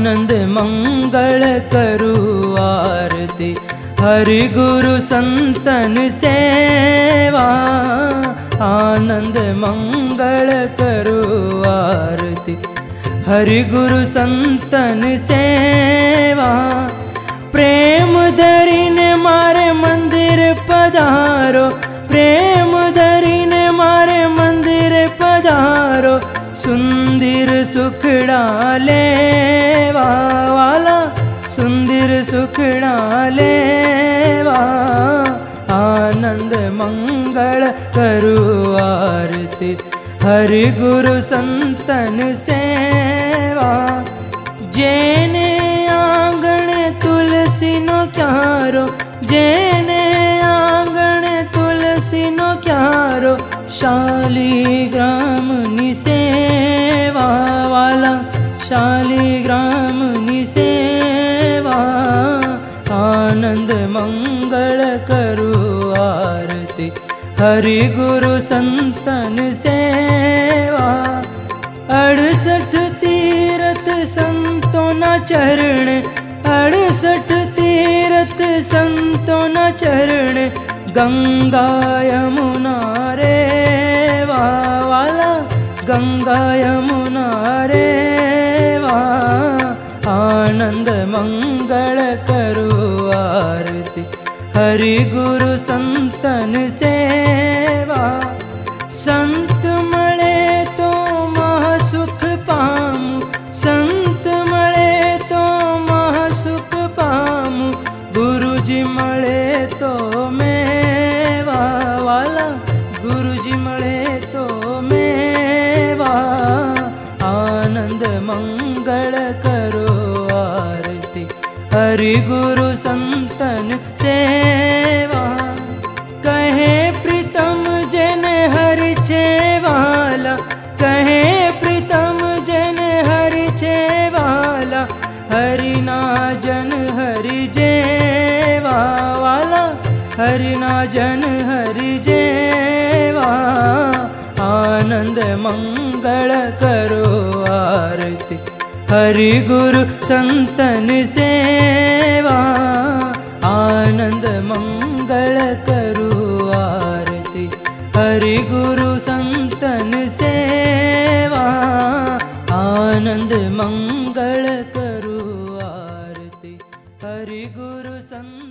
आनंद मंगल करू आरती। हरि गुरु संतन सेवा आनंद मंगल करू आरती। हरि गुरु संतन सेवा प्रेम धरीने मारे मंदिर पधारो। प्रेम धरीने मारे मंदिर पधारो। सुंदर सुखड़ा लेवा वाला सुंदर सुखड़ा लेवा आनंद मंगल करू आरती। हरि गुरु संतन सेवा जेने आंगण तुलसी नो क्यारो। जेने आंगण तुलसी नो क्यारो शालिग्राम नि सेवा वाला शालिग्राम नि सेवा आनंद मंगल करू आरती। हरि गुरु संतन सेवा 68 तीरथ संतों ना चरण। 68 तीरथ संतों ना चरण। गंगा यमुना रेवा वाला गंगा यमुना रेवा आनंद मंगल करू आरती। हरि गुरु संतन सेवा संत मळे तो महासुख पामु। संत मळे तो महासुख पामु। गुरुजी मळे तो मेवा वाला गुरुजी मळे तो मेवा आनंद मंगल करो आरती। हरि गुरु संतन सेवा कहे प्रीतम जन हरि छेवाला। कहे प्रीतम जन हरि छेवाला। हरि ना जन हरि जेवा वाला हरि ना जन हरि जेवा आनंद मंगल करो आरती। हरि गुरु संतन सेवा आनंद मंगल करू आरती। हरि गुरु संतन सेवा आनंद मंगल करू आरती। हरि गुरु संत